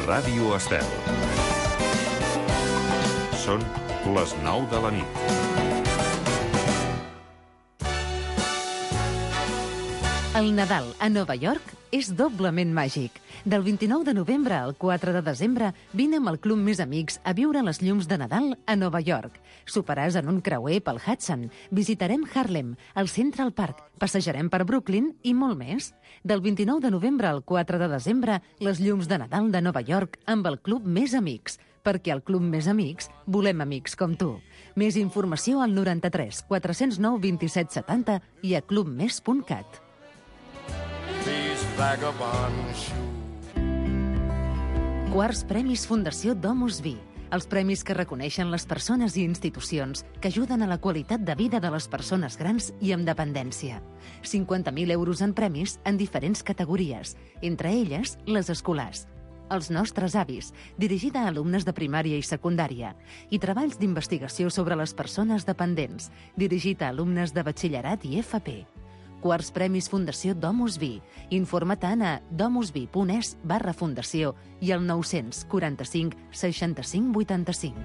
Ràdio Estel. Són les 9 de la nit. El Nadal a Nova York és doblement màgic. Del 29 de novembre al 4 de desembre, vine amb el Club Més Amics a viure les llums de Nadal a Nova York. Soparàs en un creuer pel Hudson, visitarem Harlem, el Central Park, passejarem per Brooklyn i molt més. Del 29 de novembre al 4 de desembre, les llums de Nadal de Nova York amb el Club Més Amics, perquè al Club Més Amics volem amics com tu. Més informació al 93 409 27 70 i a clubmes.cat. Quarts Premis Fundació Domus Vi. Els premis que reconeixen les persones i institucions que ajuden a la qualitat de vida de les persones grans i amb dependència. 50.000 euros en premis en diferents categories, entre elles les escolars. Els nostres avis, dirigida a alumnes de primària i secundària, i treballs d'investigació sobre les persones dependents, dirigit a alumnes de batxillerat i FP. Quarts Premis Fundació Domus Vi. Informa-te'n a domusvi.es/fundació i al 945 65 85.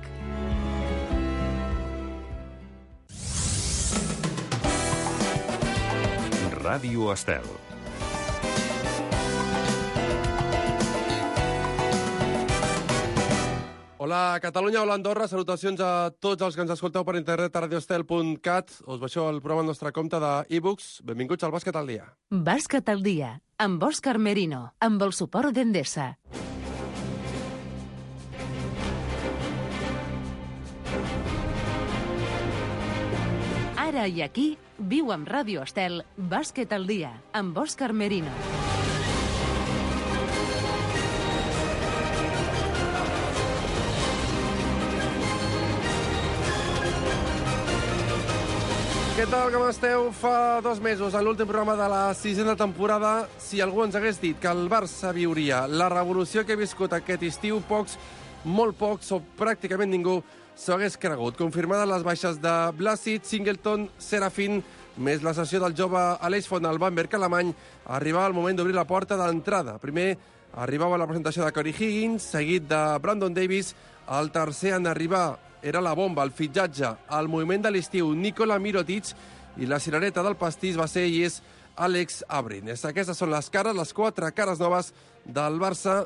Ràdio Estel. Hola Catalunya, hola Andorra, salutacions a tots els que ens escolteu per internet a radioestel.cat. Us baixeu el programa al nostre compte d'e-books. Benvinguts al Bàsquet al dia. Bàsquet al dia, amb Òscar Merino, amb el suport d'Endesa. Ara i aquí, viu amb Ràdio Estel, Bàsquet al dia, amb Òscar Merino. Què tal, com esteu? Fa 2 mesos, en l'últim programa de la 6a temporada, si algú ens hagués dit que el Barça viuria la revolució que ha viscut aquest estiu, pocs, molt pocs, o pràcticament ningú s'ho hagués cregut. Confirmades les baixes de Blasic, Singleton, Serafín, més la sessió del jove Aleix Font al Bamberg alemany, arribava el moment d'obrir la porta d'entrada. Primer arribava la presentació de Corey Higgins, seguit de Brandon Davis, el tercer en arribar era la bomba, el fitxatge, el moviment de l'estiu, Nikola Mirotic, i la cirereta del pastís va ser i és Alex Abrines. Aquestes són les cares, les 4 cares noves del Barça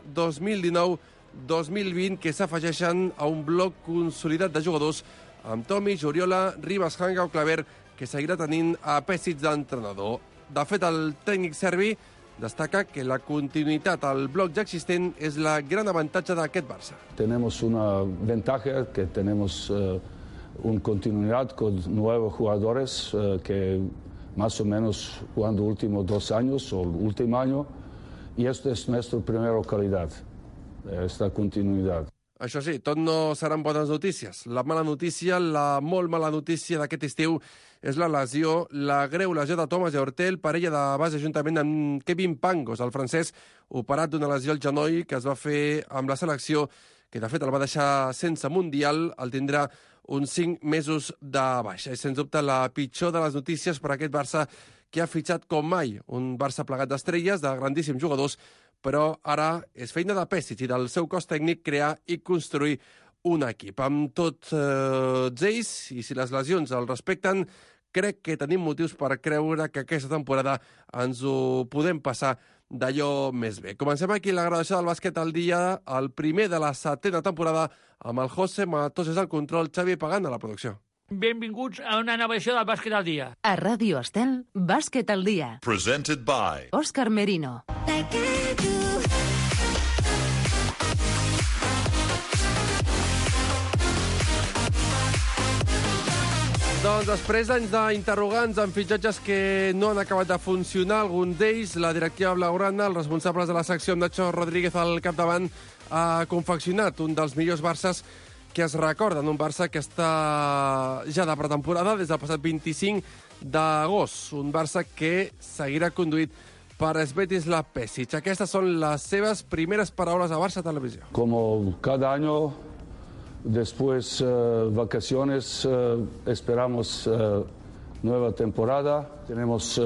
2019-2020 que s'afegeixen a un bloc consolidat de jugadors amb Tomic, Oriola, Ribas, Hanga o Claver, que seguirà tenint a Pesic d'entrenador. De fet, el tècnic serbi destaca que la continuïtat al bloc ja existent és la gran avantatge d'aquest Barça. Tenemos una ventaja que tenemos una continuidad con nuevos jugadores que más o menos jugando últimos 2 años o el último año, y esto es nuestra primera calidad, esta continuidad. Això sí, tot no seran bones notícies. La mala notícia, la molt mala notícia d'aquest estiu és la lesió, la greu lesió de Thomas Heurtel, parella de base juntament amb Kevin Pangos, el francès, operat d'una lesió al genoll que es va fer amb la selecció, que de fet el va deixar sense Mundial, el tindrà uns 5 mesos de baixa. És sens dubte la pitjor de les notícies per a aquest Barça que ha fitxat com mai. Un Barça plegat d'estrelles, de grandíssims jugadors, però ara és feina de Pesic i del seu cos tècnic crear i construir un equip. Amb tots ells, i si les lesions el respecten, crec que tenim motius per creure que aquesta temporada ens ho podem passar d'allò més bé. Comencem aquí la gravació del Bàsquet al dia, el primer de la 7a temporada, amb el José Matoses al control, Xavi Pagant a la producció. Benvinguts a una nova edició del Bàsquet al dia. A Ràdio Estel, Bàsquet al dia. Presented by Òscar Merino. Doncs després d'anys d'interrogants amb fitxatges que no han acabat de funcionar, algun d'ells, la directiva blaugrana, els responsables de la secció amb Nacho Rodríguez al capdavant, ha confeccionat un dels millors Barças que es recorden, un Barça que està ja de pretemporada des del passat 25 d'agost, un Barça que seguirà conduït per Svetislav Pesic. Aquestes són les seves primeres paraules a Barça Televisió. Como cada año, después vacaciones, esperamos nueva temporada. Tenemos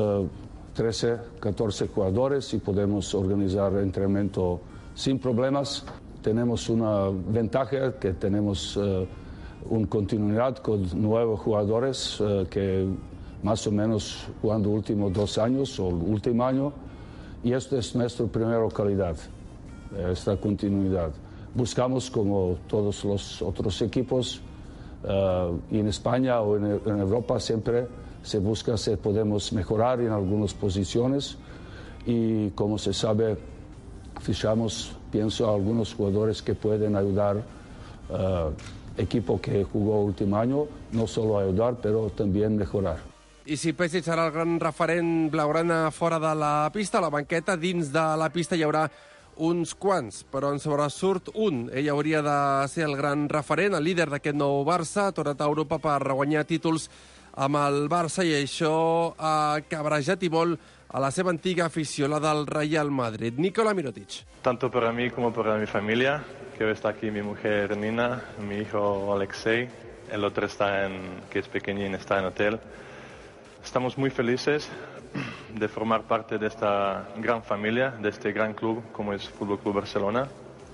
13, 14 jugadores y podemos organizar entrenamiento sin problemas. tenemos una ventaja que tenemos una continuidad con nuevos jugadores que más o menos jugando los últimos 2 años o el último año, y esto es nuestra primera calidad, esta continuidad. Buscamos, como todos los otros equipos, y en España o en Europa siempre se busca si podemos mejorar en algunas posiciones, y como se sabe, fichamos, pienso, a algunos jugadores que pueden ayudar equipo que jugó el último año, no solo ayudar, pero también mejorar. I si Pesic serà el gran referent blaugrana fora de la pista, a la banqueta, dins de la pista hi haurà uns quants, però en sobresurt un. Ell hauria de ser el gran referent, el líder d'aquest nou Barça, ha tornat a Europa per guanyar títols amb el Barça, i això ha cabrejat i molt a la seva antiga afició, la del Real Madrid. Nikola Mirotic. Tanto para mí como para mi familia, que está aquí mi mujer Nina, mi hijo Alexei, el otro que es pequeñín, está en hotel. Estamos muy felices de formar parte de esta gran familia, de este gran club como es Fútbol Club Barcelona.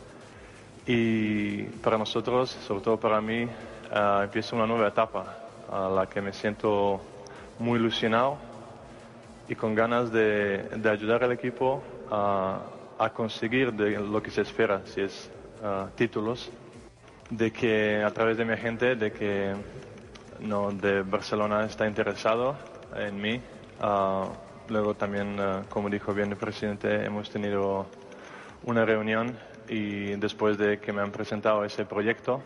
Y para nosotros, sobre todo para mí, empieza una nueva etapa a la que me siento muy ilusionado y con ganas de ayudar al equipo a conseguir lo que se espera, si es títulos, de que a través de mi agente, de que de Barcelona está interesado en mí. Luego también, como dijo bien el presidente, hemos tenido una reunión y después de que me han presentado ese proyecto,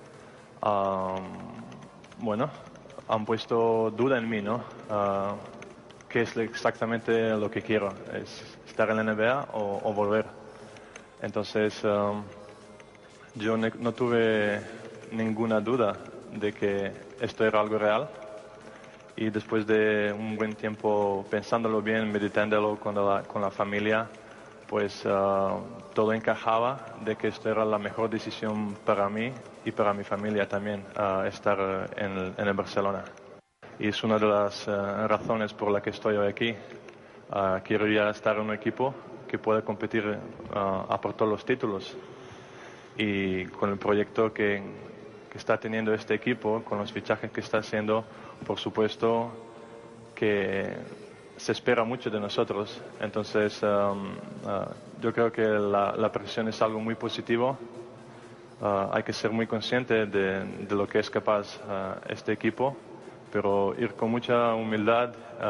han puesto duda en mí, ¿no? ¿Qué es exactamente lo que quiero? ¿Es estar en la NBA o volver? Entonces, yo no tuve ninguna duda de que esto era algo real, y después de un buen tiempo pensándolo bien, meditándolo con la familia, pues todo encajaba de que esto era la mejor decisión para mí y para mi familia también, estar en el Barcelona. Y es una de las razones por la que estoy hoy aquí. Quiero ya estar en un equipo que pueda competir a por todos los títulos, y con el proyecto que está teniendo este equipo, con los fichajes que está haciendo, por supuesto que se espera mucho de nosotros. Entonces, yo creo que la presión es algo muy positivo. Hay que ser muy consciente de lo que es capaz este equipo, pero ir con mucha humildad,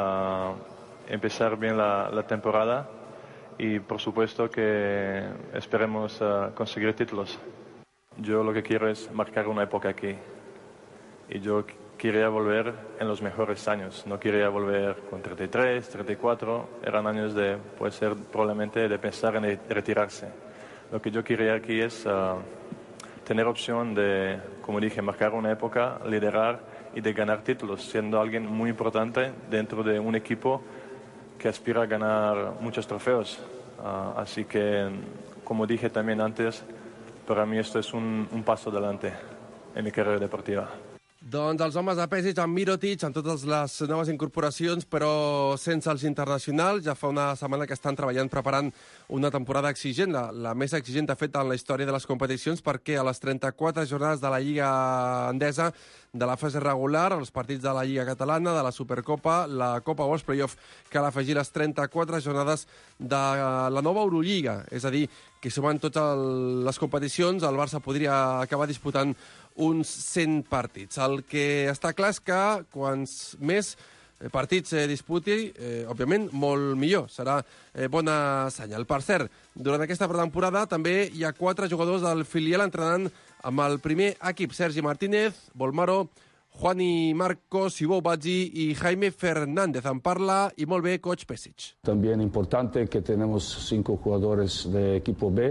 empezar bien la temporada, y por supuesto que esperemos conseguir títulos. Yo lo que quiero es marcar una época aquí, y yo quería volver en los mejores años, no quería volver con 33, 34, eran años puede ser probablemente de pensar en retirarse. Lo que yo quería aquí es tener opción de, como dije, marcar una época, liderar y de ganar títulos, siendo alguien muy importante dentro de un equipo que aspira a ganar muchos trofeos. Así que, como dije también antes, para mí esto es un paso adelante en mi carrera deportiva. Doncs els homes de Pesic, amb Mirotic, amb totes les noves incorporacions, però sense els internacionals. Ja fa una setmana que estan treballant, preparant una temporada exigent, la més exigent, de fet, en la història de les competicions, perquè a les 34 jornades de la Lliga Endesa, de la fase regular, els partits de la Lliga Catalana, de la Supercopa, la Copa o els Playoff, cal afegir les 34 jornades de la nova Eurolliga. És a dir, que sumant totes les competicions, el Barça podria acabar disputant uns 100 partits. El que està clar és que quants més partits disputi, òbviament, molt millor. Serà bona senyal. Per cert, durant aquesta pretemporada també hi ha 4 jugadors del filial entrenant amb el primer equip: Sergi Martínez, Bolmaro, Juani Marcos, Ivo Badji y Jaime Fernández. En parla y molt bé, coach Pesic. También importante que tenemos 5 jugadores de equipo B,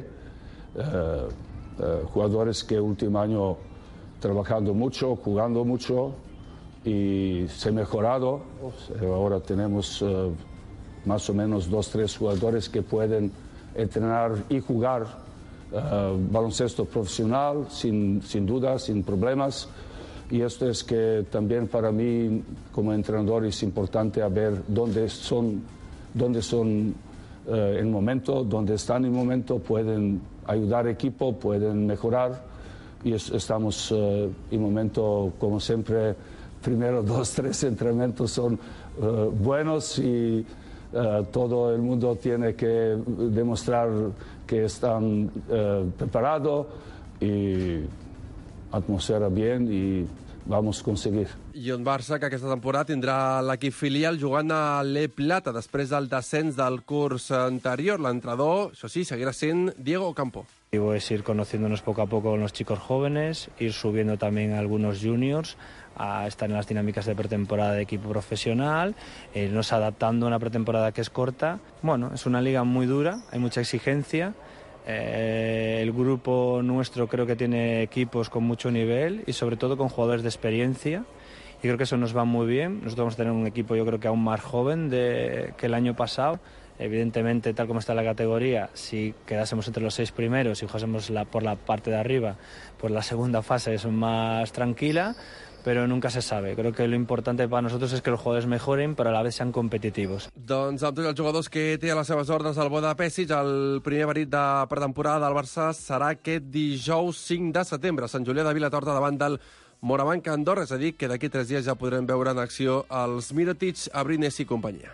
jugadores que último año trabajando mucho, jugando mucho y se ha mejorado. Ahora tenemos más o menos 2-3 jugadores que pueden entrenar y jugar baloncesto profesional sin duda, sin problemas. Y esto es que también para mí como entrenador es importante a ver dónde son en momento, donde están en momento, pueden ayudar al equipo, pueden mejorar y estamos en momento, como siempre, primero 2-3 entrenamientos son buenos y todo el mundo tiene que demostrar que están preparados y atmosfera bien y vamos a conseguir. I un Barça que aquesta temporada tindrà l'equip filial jugant a l'E Plata després del descens del curs anterior. L'entrenador, això sí, seguirà sent Diego Campo. Es ir conociéndonos poco a poco con los chicos jóvenes, ir subiendo también a algunos juniors, a estar en las dinámicas de pretemporada de equipo profesional, irnos adaptando a una pretemporada que es corta. Bueno, es una liga muy dura, hay mucha exigencia. El grupo nuestro creo que tiene equipos con mucho nivel y sobre todo con jugadores de experiencia. Y creo que eso nos va muy bien. Nosotros vamos a tener un equipo, yo creo que aún más joven que el año pasado. Evidentemente, tal como está la categoría, si quedásemos entre los 6 primeros y jugásemos por la parte de arriba, pues la segunda fase es más tranquila, però nunca se sabe. Creo que lo importante para nosotros es que los jugadores mejoren, pero a la vez sean competitivos. Doncs amb tots els jugadors que té a les seves ordres el Boda Pesic, el primer partit de pretemporada del Barça serà aquest dijous 5 de setembre, a Sant Julià de Vilatorta, davant del Morabanc Andorra, és a dir, que d'aquí 3 dies ja podrem veure en acció els Mirotic, Abrines i companyia.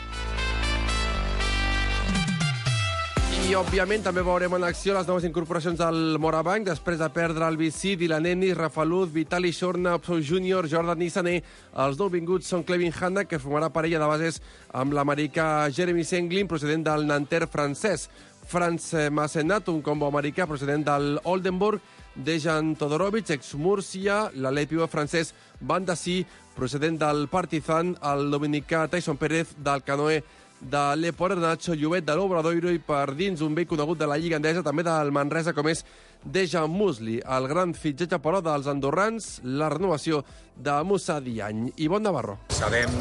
I, òbviament, també veurem en acció les noves incorporacions del Morabanc, després de perdre el Vicid, Ilaneni, Rafaluz, Vitali Xorna, Psou Júnior, Jordan Nissané. Els nouvinguts són Clevin Hanna, que formarà parella de bases amb l'americà Jeremy Senglin, procedent del Nanterre francès. Franz Massenat, un combo americà procedent del Oldenburg, Dejan Todorovic, ex-Múrcia, l'alè pivot francès Van Dassy, procedent del Partizan, el dominicà Tyson Pérez, del Canoe de l'Eport, Nacho Llobet de l'Obradoiro, i per dins un vell conegut de la Lliga Endesa, també del Manresa, com és Dejan Musli. El gran fitxatge, però, dels andorrans, la renovació de Moussa Diagne. Ivonne Navarro. Sabem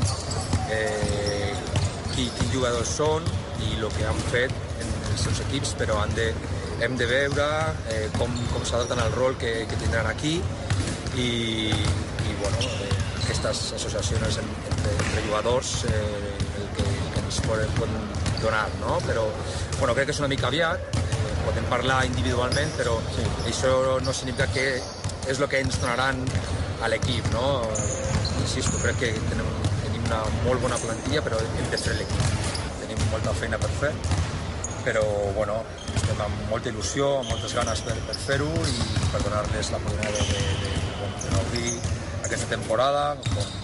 quins jugadors són i el que han fet en els seus equips, però hem de veure com s'adapten al rol que tindran aquí i bueno, aquestes associacions entre jugadors el que ens poden donar, no? Però bueno, crec que és una mica aviat, podem parlar individualment, però sí, això no significa que és el que ens donaran a l'equip, no? Insisto, crec que tenim una molt bona plantilla, però hem de fer l'equip. Tenim molta feina per fer, però bueno, estem amb molta il·lusió, amb moltes ganes per fer-ho i per donar-les la oportunitat de gaudir aquesta temporada,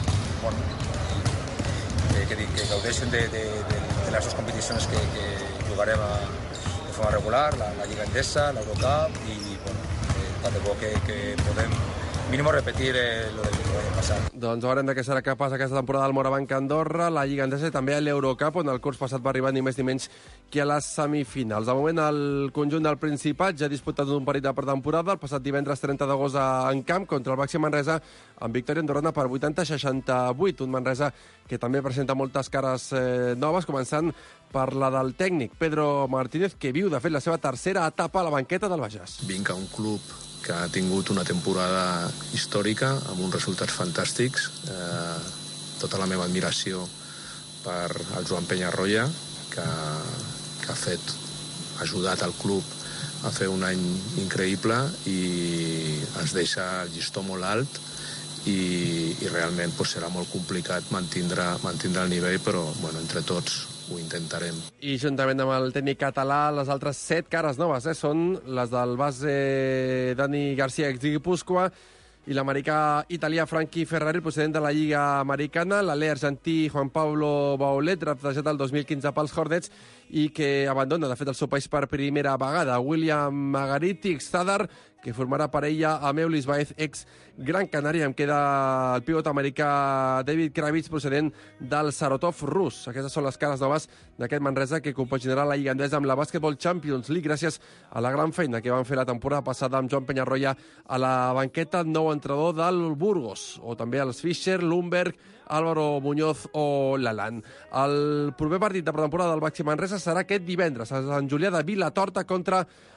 que gaudeixen de les dues competicions que jugarem de forma regular, la Lliga Endesa, l'Eurocup, i tant de bo que podem mínim repetir lo del any passat. Doncs veurem de què serà capaç aquesta temporada del Morabanc Andorra, la Lliga Endesa i també a l'Eurocup, on el curs passat va arribar ni més ni menys que a les semifinals. De moment, el conjunt del Principat ja ha disputat un partit de pretemporada el passat divendres 30 d'agost en camp contra el Baxi Manresa, amb victòria andorrana per 80-68. Un Manresa que també presenta moltes cares noves, començant per la del tècnic Pedro Martínez, que viu, de fet, la seva tercera etapa a la banqueta del Bages. Vinc a un club que ha tingut una temporada històrica amb uns resultats fantàstics. Tota la meva admiració per el Joan Peñarroya, que ha ajudat el club a fer un any increïble i ens deixa el llistó molt alt i realment serà molt complicat mantindre el nivell, però bueno, entre tots ho intentarem. I juntament amb el tècnic català, les altres 7 cares noves són les del base Dani García, ex-Guipúscoa, i l'americà italià Frankie Ferrari, procedent de la Lliga Americana, l'alè argentí Juan Pablo Baulet, draftejat el 2015 pels Hornets i que abandona, de fet, el seu país per primera vegada. William Margariti, ex-Zadar, que formarà parella amb Eulis Baez, ex-Gran Canària. Em queda el pivot americà David Kravitz, procedent del Saratov rus. Aquestes són les cares noves d'aquest Manresa, que compaginarà la Lliga Endesa amb la Basketball Champions League gràcies a la gran feina que van fer la temporada passada amb Joan Peñarroya a la banqueta, nou entrenador del Burgos, o també els Fischer, Lundberg, Álvaro Muñoz o Lalan. El proper partit de pretemporada del Baxi Manresa serà aquest divendres a Sant Julià de Vilatorta contra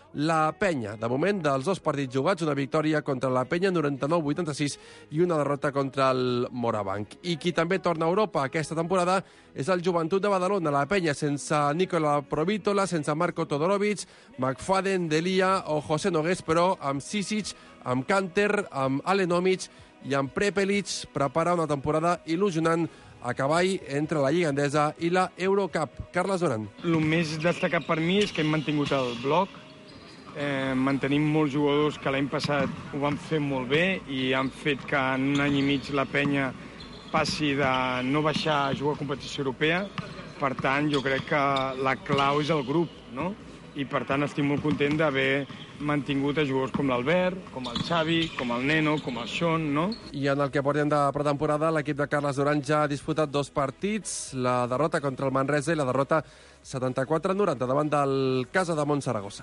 la Penya. De moment, dels 2 partits jugats, una victòria contra la Penya, 99-86, i una derrota contra el Morabanc. I qui també torna a Europa aquesta temporada és el Joventut de Badalona. La Penya sense Nicola Provítola, sense Marco Todorovic, McFadden, Delia o José Nogués, però amb Sisic, amb Kanter, amb Alenomic i amb Prepelic prepara una temporada il·lusionant a cavall entre la Lliga Endesa i la Eurocup. Carles Duran. El més destacat per mi és que hem mantingut el bloc. Mantenim molts jugadors que l'any passat ho van fer molt bé i han fet que en un any i mig la Penya passi de no baixar a jugar a competició europea. Per tant, jo crec que la clau és el grup, no? I per tant estic molt content d'haver mantingut a jugadors com l'Albert, com el Xavi, com el Neno, com el Sean, no? I en el que portem de pretemporada, l'equip de Carles Duran ja ha disputat 2 partits, la derrota contra el Manresa i la derrota 74-90 davant del Casa de Saragossa.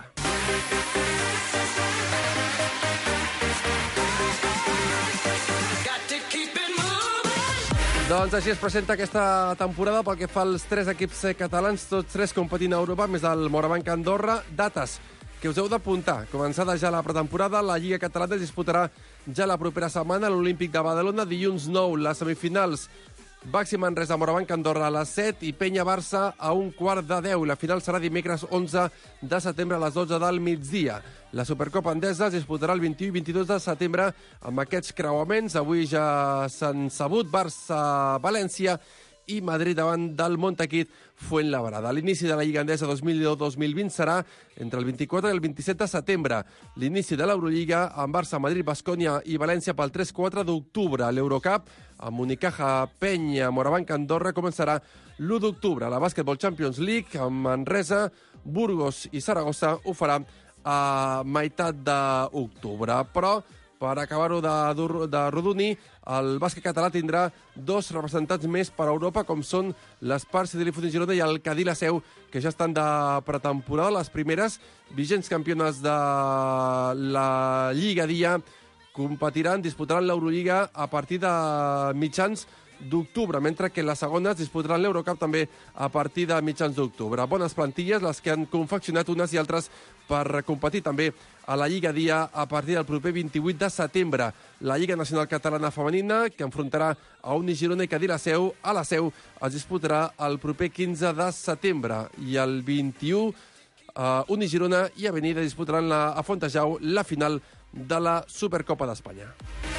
Doncs així es presenta aquesta temporada pel que fa als 3 equips catalans, tots 3 competint a Europa, més el Morabanc Andorra. Dates que us heu d'apuntar. Començada ja la pretemporada, la Lliga Catalana es disputarà ja la propera setmana, l'Olímpic de Badalona, dilluns 9, les semifinals Baxi Manresa, Morabanc Andorra a les 7 i Penya Barça a 9:45. La final serà dimecres 11 de setembre a les 12 del migdia. La Supercopa Endesa es disputarà el 21 i 22 de setembre amb aquests creuaments. Avui ja s'han sabut Barça-València i Madrid davant del Montaquit Fuenlabrada. L'inici de la Lliga Endesa 2019-2020 serà entre el 24 i el 27 de setembre. L'inici de l'Eurolliga amb Barça, Madrid, Baskonia i València pel 3-4 d'octubre. L'Eurocup amb Unicaja, Penya, Morabanc, Andorra començarà l'1 d'octubre. La Basketball Champions League amb Manresa, Burgos i Saragossa ho farà a meitat d'octubre. Però per acabar-ho de rodonir, el bàsquet català tindrà 2 representants més per a Europa, com són l'Espar Cedilí Girona i el Cadí la Seu, que ja estan de pretemporada. Les primeres vigents campiones de la Lliga Dia competiran, disputaran l'Eurolliga a partir de mitjans d'octubre, mentre que les segones disputaran l'Eurocup també a partir de mitjans d'octubre. Bones plantilles, les que han confeccionat unes i altres per competir també a la Lliga Dia a partir del proper 28 de setembre. La Lliga Nacional Catalana Femenina, que enfrontarà a Uni Girona i Cadí la Seu, a la Seu es disputarà el proper 15 de setembre. I el 21, Uni Girona i Avenida disputaran a Fontejau la final de la Supercopa d'Espanya.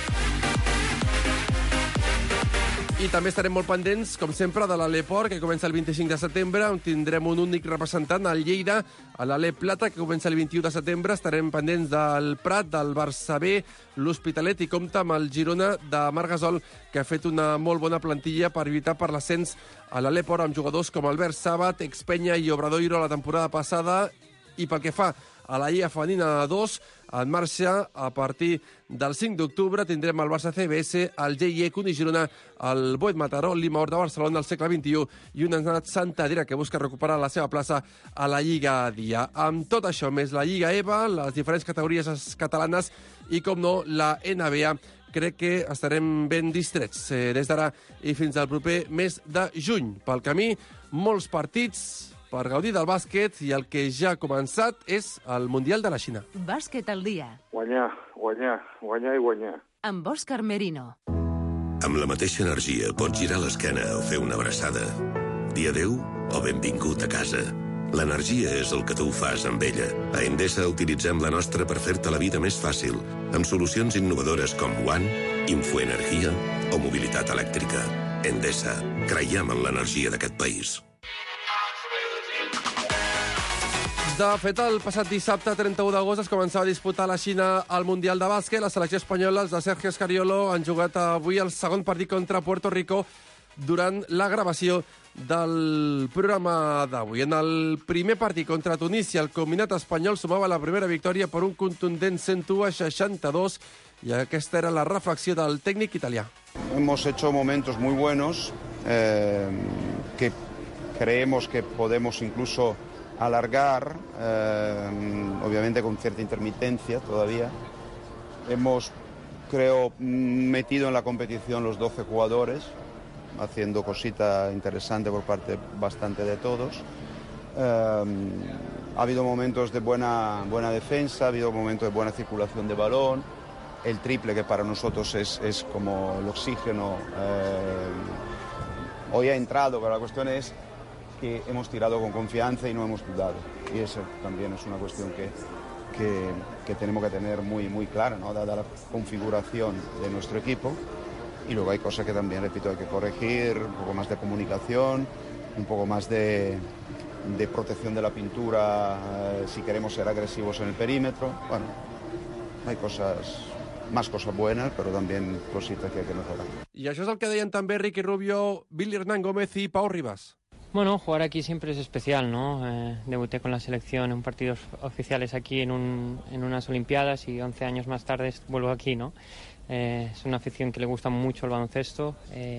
I també estarem molt pendents, com sempre, de l'Aleport, que comença el 25 de setembre, on tindrem un únic representant, el Lleida, a l'Alep Plata, que comença el 21 de setembre. Estarem pendents del Prat, del Barça B, l'Hospitalet, i compta amb el Girona de Marc Gasol, que ha fet una molt bona plantilla per evitar per l'ascens a l'Aleport, amb jugadors com Albert Sabat, Expenya i Obradoiro la temporada passada. I pel que fa a la Lliga Femenina 2, en marxa a partir del 5 d'octubre tindrem el Barça CBS, el GIEC, Uni Girona, el Boet Mataró, l'Imaor de Barcelona, el Segle XXI i un Enat Santadera que busca recuperar la seva plaça a la Lliga Dia. Amb tot això, més la Lliga EVA, les diferents categories catalanes i, com no, la NBA, crec que estarem ben distrets des d'ara i fins al proper mes de juny. Pel camí, molts partits per gaudir del bàsquet, i el que ja ha començat és el Mundial de la Xina. Bàsquet al dia. Guanyar, guanyar, guanyar i guanyar. Amb Òscar Merino. Amb la mateixa energia pots girar l'esquena o fer una abraçada. Dir adéu o benvingut a casa. L'energia és el que tu fas amb ella. A Endesa utilitzem la nostra per fer-te la vida més fàcil, amb solucions innovadores com One, Infoenergia o mobilitat elèctrica. Endesa, creiem en l'energia d'aquest país. De fet, el passat dissabte, 31 d'agost, es començava a disputar a la Xina el Mundial de Bàsquet. La selecció espanyola, els de Sergio Escariolo, han jugat avui el segon partit contra Puerto Rico durant la gravació del programa d'avui. En el primer partit contra Tunísia, el combinat espanyol sumava la primera victòria per un contundent 101-62, i aquesta era la reflexió del tècnic italià. Hemos hecho momentos muy buenos que creemos que podemos incluso alargar, obviamente con cierta intermitencia todavía. Hemos, creo, metido en la competición los 12 jugadores, haciendo cosita interesante por parte bastante de todos. Ha habido momentos de buena defensa, ha habido momentos de buena circulación de balón, el triple que para nosotros es como el oxígeno. Hoy ha entrado, pero la cuestión es que hemos tirado con confianza y no hemos dudado. Y eso también es una cuestión que tenemos que tener muy clara, ¿no? Dada la configuración de nuestro equipo. Y luego hay cosas que también, repito, hay que corregir, un poco más de comunicación, un poco más de protección de la pintura si queremos ser agresivos en el perímetro. Bueno, hay más cosas buenas, pero también cositas que hay que mejorar. I això és el que deien també Ricky Rubio, Billy Hernán Gómez y Pau Ribas. Bueno, jugar aquí siempre es especial, ¿no? Debuté con la selección en partidos oficiales aquí en unas Olimpiadas y 11 años más tarde vuelvo aquí, ¿no? Es una afición que le gusta mucho el baloncesto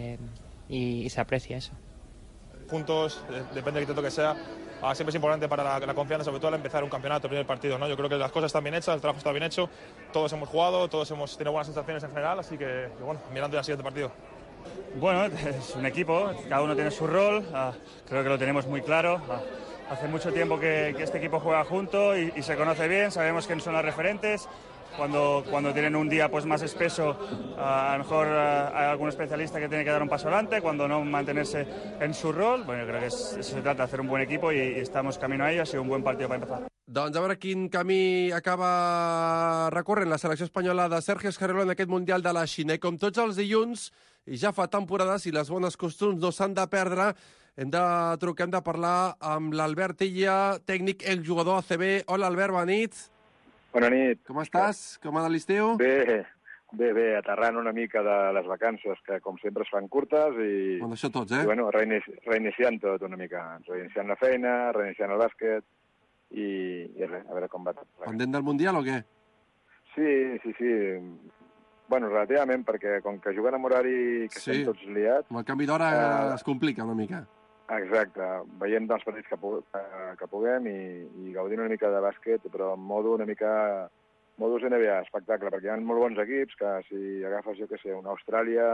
y se aprecia eso. Juntos, depende del intento que sea, siempre es importante para la confianza, sobre todo al empezar un campeonato, el primer partido, ¿no? Yo creo que las cosas están bien hechas, el trabajo está bien hecho, todos hemos jugado, todos hemos tenido buenas sensaciones en general, así que bueno, mirando ya al siguiente partido. Bueno, es un equipo, cada uno tiene su rol, creo que lo tenemos muy claro. Hace mucho tiempo que este equipo juega junto y se conoce bien, sabemos quiénes son los referentes. Cuando tienen un día pues más espeso, a lo mejor hay algún especialista que tiene que dar un paso adelante, cuando no mantenerse en su rol. Bueno, yo creo que eso se trata de hacer un buen equipo y estamos camino a ello, ha sido un buen partido para empezar. Doncs a veure quin camí acaba recorrent la selecció espanyola de Sergio Escarrero en aquest Mundial de la Xina. I com tots els dilluns, i ja fa temporades, i les bones costums no s'han de perdre, hem de trucar, hem de parlar amb l'Albert Illa, tècnic exjugador ACB. Hola, Albert, bona nit. Bona nit. Com estàs? Com ha anat l'estiu? Bé, aterrant una mica de les vacances, que com sempre es fan curtes i... Bueno, això tots, eh? I, bueno, reiniciant tot una mica. Reiniciant la feina, reiniciant el bàsquet i res, a veure com va tot. Pendent del Mundial o què? Sí. Bueno, relativament, perquè com que juguen amb horari que estem tots liats... Amb el canvi d'hora es complica una mica. Exacte, veient els partits que puguem i gaudint una mica de bàsquet, però en modus NBA, espectacle, perquè hi ha molt bons equips que si agafes, jo què sé, una Austràlia,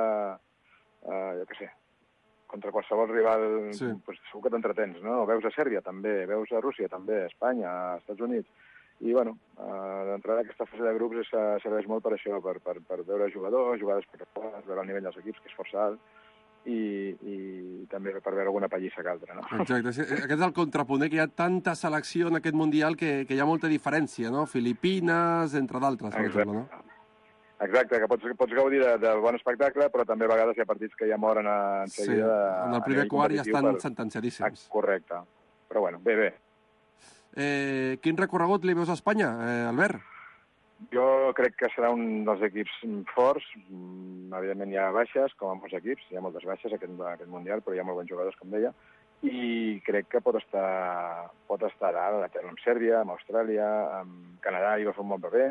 jo què sé, contra qualsevol rival, pues, segur que t'entretens, no? Veus a Sèrbia també, veus a Rússia també, a Espanya, a Estats Units. I, bueno, d'entrada aquesta fase de grups serveix molt per això, per veure jugadors, jugades espectaculars, veure el nivell dels equips, que és força alt, i també per veure alguna pallissa que altra, no? Exacte. Aquest és el contrapunt, que hi ha tanta selecció en aquest Mundial que hi ha molta diferència, no? Filipines, entre d'altres, per exemple, no? Exacte, que pots gaudir del bon espectacle, però també a vegades hi ha partits que ja moren en seguida. Sí, en el primer quart ja estan sentenciadíssims. Correcte. Però bueno, bé. Quin recorregut li veus a Espanya, Albert? Jo crec que serà un dels equips forts. Evidentment hi ha baixes, com a molts equips. Hi ha moltes baixes aquest Mundial, però hi ha molt bons jugadors, com deia. I crec que pot estar dalt, amb Sèrbia, amb Austràlia, amb Canadà, hi va fer un bon paper,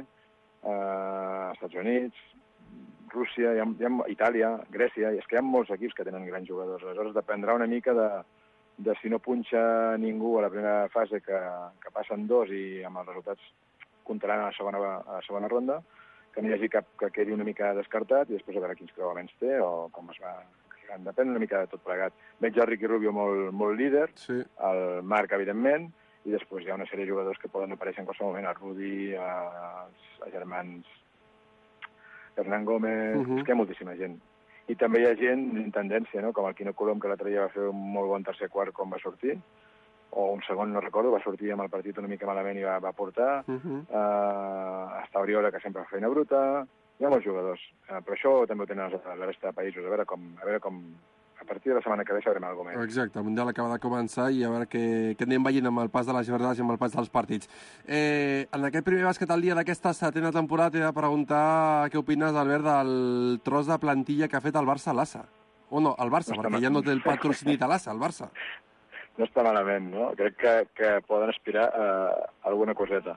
Estats Units, Rússia, Itàlia, Grècia. És que hi ha molts equips que tenen grans jugadors. Aleshores dependrà una mica de si no punxa ningú a la primera fase, que passen dos i amb els resultats comptaran a la segona ronda, que no hi hagi cap que quedi una mica descartat i després a veure quins creuaments té o com es va... Depèn una mica de tot plegat. Veig el Ricky Rubio molt líder, el Marc, evidentment, i després hi ha una sèrie de jugadors que poden aparèixer en qualsevol moment, el Rudi, els germans Hernán Gómez... És que hi ha moltíssima gent. I també hi ha gent en tendència, no? Com el Quino Colom, que l'altre dia va fer un molt bon tercer quart com va sortir, o un segon, no recordo, va sortir amb el partit una mica malament i va portar. Hasta Oriola, que sempre fa feina bruta. Hi ha molts jugadors. Però això també ho tenen la resta de països. A veure com a partir de la setmana que ve sabrem alguna cosa més. Exacte, el Mundial acaba de començar i a veure què anem veient amb el pas de les jornades i amb el pas dels partits. En aquest primer bàsquet al dia d'aquesta setena temporada t'he de preguntar què opines, Albert, del tros de plantilla que ha fet el Barça a l'ASA. O no, el Barça, perquè ja no té el patrocinit a l'ASA, el Barça. No està malament, no? Crec que poden aspirar a alguna coseta.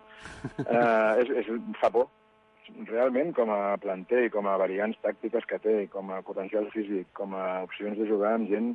Fa por. Realment, com a planter i com a variants tàctiques que té, com a potencial físic, com a opcions de jugar amb gent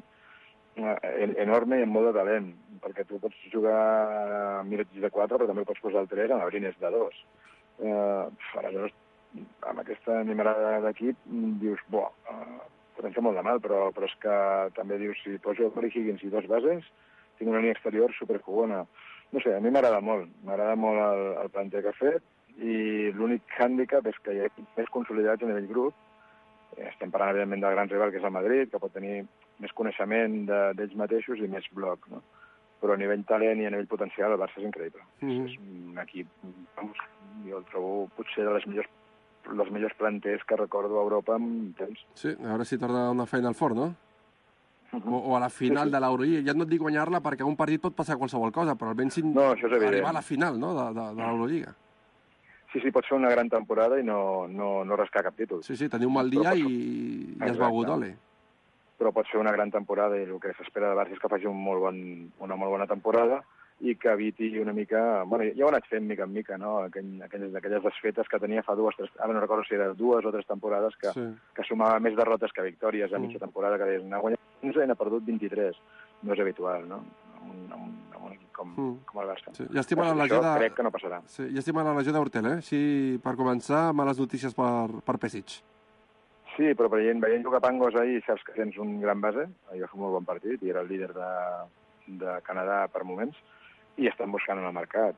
enorme i amb molt de talent, perquè tu pots jugar minuts de 4, però també pots posar el 3 en l'abrines de 2. Aleshores, amb aquesta animarada d'equip, dius, podem fer molt de mal, però és que també dius, si poso Corey Higgins i dos bases, tinc una línia exterior superjugona. No sé, a mi m'agrada molt el planter que ha fet, i l'únic hàndicap és que hi ha més consolidats a nivell grup. Estem parlant, evidentment, del gran rival, que és el Madrid, que pot tenir més coneixement d'ells mateixos i més bloc, no? Però a nivell talent i a nivell potencial el Barça és increïble. És un equip, jo el trobo potser de les millors planters que recordo a Europa en temps. Sí, a veure si torna una feina al forn, no? O a la final de l'Eurolliga. Ja no et dic guanyar-la perquè un partit pot passar qualsevol cosa, però almenys arribar a la final, no?, de l'Eurolliga. Sí, pot ser una gran temporada i no rascar cap títol. Sí, tenir un mal dia i has begut oli. Però pot ser una gran temporada i el que s'espera de Barça és que faci una molt bona temporada i que eviti una mica... Bueno, ja ho ha anat fent mica en mica, no? Aquelles desfetes que tenia fa 2 o 3... Ara no recordo si era 2 o 3 temporades que sumava més derrotes que victòries a mitja temporada, que deies, n'ha guanyat 15 i n'ha perdut 23. No és habitual, no? Amb un equip com el Barça. Sí. Llàstima la lesió crec que no passarà. Sí, llàstima la lesió d'Hortel, eh? Així, per començar, males notícies per Pesic. Sí, però veient jugar Pangos ahir, saps que tens un gran base. Ahir va fer un molt bon partit i era el líder de Canadà per moments, i estan buscant en el mercat.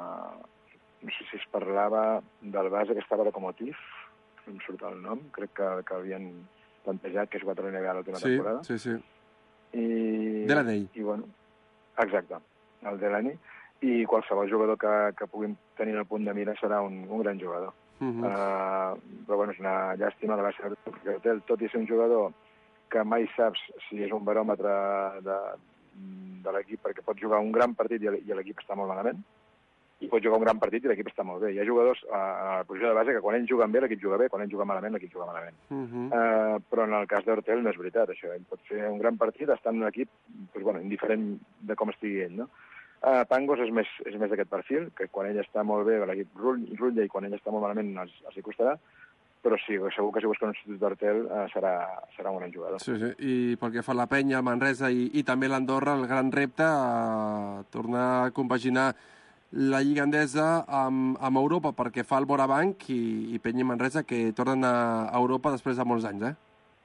No sé si es parlava del base que estava de Lokomotiv, no em surt el nom, crec que havien plantejat que ha jugat a l'NBA l'última temporada. Sí. Delaney. I bueno, exacte, el Delaney. I qualsevol jugador que puguin tenir el punt de mira serà un gran jugador. Però bueno, és una llàstima la baixa d'Hortel, tot i ser un jugador que mai saps si és un baròmetre de l'equip, perquè pot jugar un gran partit i l'equip està molt malament, i pot jugar un gran partit i l'equip està molt bé. Hi ha jugadors a la posició de base que quan ells juguen bé l'equip juga bé, quan ells juguen malament l'equip juga malament. Però en el cas d'Hortel no és veritat, això. Ell pot fer un gran partit estant en un equip indiferent de com estigui ell, no? Pangos és més d'aquest perfil, que quan ell està molt bé l'equip rutlla i quan ell està molt malament els hi costarà, però sí, segur que si busca un substitut d'Hortel serà un gran jugador. Sí. I pel que fa a la Penya, Manresa i també l'Andorra, el gran repte tornar a compaginar la Lliga Endesa amb Europa, perquè fa el Morabanc i Penya i Manresa que tornen a Europa després de molts anys, eh?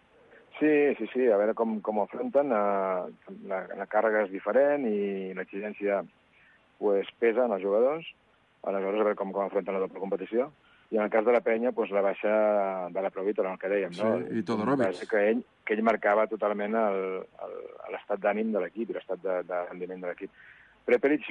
Sí, a veure com ho afronten. La càrrega és diferent i l'exigència pesa en els jugadors. Aleshores, a veure com afronten la doble competició. I en el cas de la Penya, la baixa de la Provítor, el que dèiem, no? Sí, i Todorovic. Que ell marcava totalment l'estat d'ànim de l'equip i l'estat de rendiment de l'equip. Prepelic,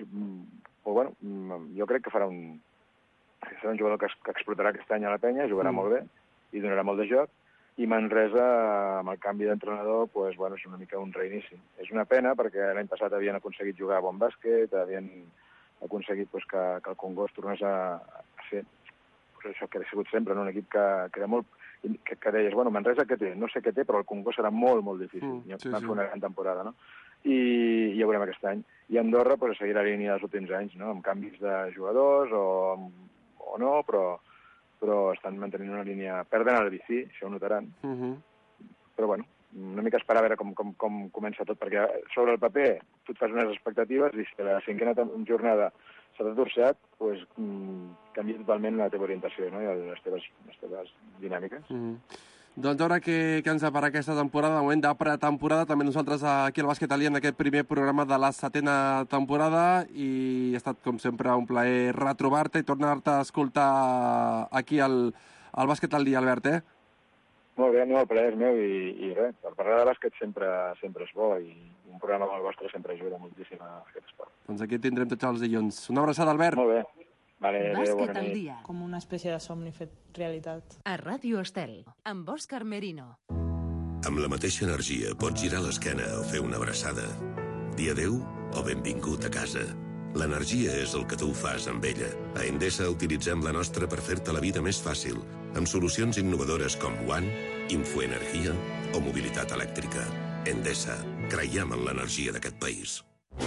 jo crec que serà un jugador que explotarà aquest any a la Penya, jugarà molt bé i donarà molt de joc. I Manresa, amb el canvi d'entrenador, és una mica un reinici. És una pena, perquè l'any passat havien aconseguit jugar bon bàsquet, havien aconseguit que el Congost tornés a ser això que ha sigut sempre, un equip que era molt... que deies, Manresa què té? No sé què té, però el Congost serà molt, molt difícil. Van fer una gran temporada, no? I ja ho veurem aquest any. I Andorra, a seguir la línia dels últims anys, no? Amb canvis de jugadors o no, però estan mantenint una línia... Perden el bici, això ho notaran. Però, una mica esperar a veure com comença tot, perquè sobre el paper tu et fas unes expectatives i si la 5a jornada s'ha torçat, canvia totalment la teva orientació, no? I les teves dinàmiques. Doncs ara que ens depara aquesta temporada, de moment de pretemporada, també nosaltres aquí al Bàsquet Alié en aquest primer programa de la 7a temporada, i ha estat, com sempre, un plaer retrobar-te i tornar-te a escoltar aquí al Bàsquet al Dia, Albert, eh? Molt bé, el plaer és meu i res, per parlar de bàsquet sempre és bo i un programa com el vostre sempre ajuda moltíssim a aquest esport. Doncs aquí et tindrem tots els dilluns. Una abraçada, Albert. Molt bé. Vale, Bàsquet al Dia. Com una espècie de somni fet realitat. A Ràdio Estel, amb Òscar Merino. Amb la mateixa energia pots girar l'esquena o fer una abraçada. Dir adéu o benvingut a casa. L'energia és el que tu fas amb ella. A Endesa utilitzem la nostra per fer-te la vida més fàcil, amb solucions innovadores com One, Infoenergia o mobilitat elèctrica. Endesa. Creiem en l'energia d'aquest país.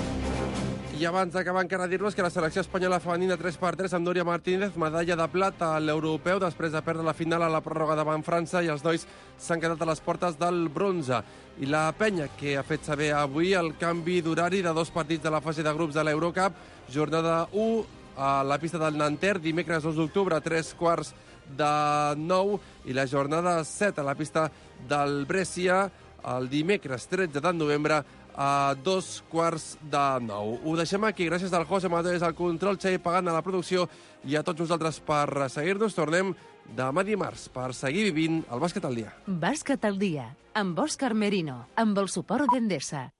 I abans d'acabar encara dir-vos que la selecció espanyola femenina 3x3 amb Núria Martínez, medalla de plata a l'europeu després de perdre la final a la pròrroga davant França, i els nois s'han quedat a les portes del bronze. I la Penya, que ha fet saber avui el canvi d'horari de 2 partits de la fase de grups de l'Eurocup, jornada 1 a la pista del Nanterre, dimecres 2 d'octubre a 3:45, i la jornada 7 a la pista del Brescia, el dimecres 13 de novembre a 8:15. Ho deixem aquí. Gràcies al José Mateix, al control, Xavi Pagant a la producció i a tots nosaltres per seguir-nos. Tornem demà dimarts per seguir vivint el bàsquet al dia. Bàsquet al dia, amb Òscar Merino, amb el suport d'Endesa.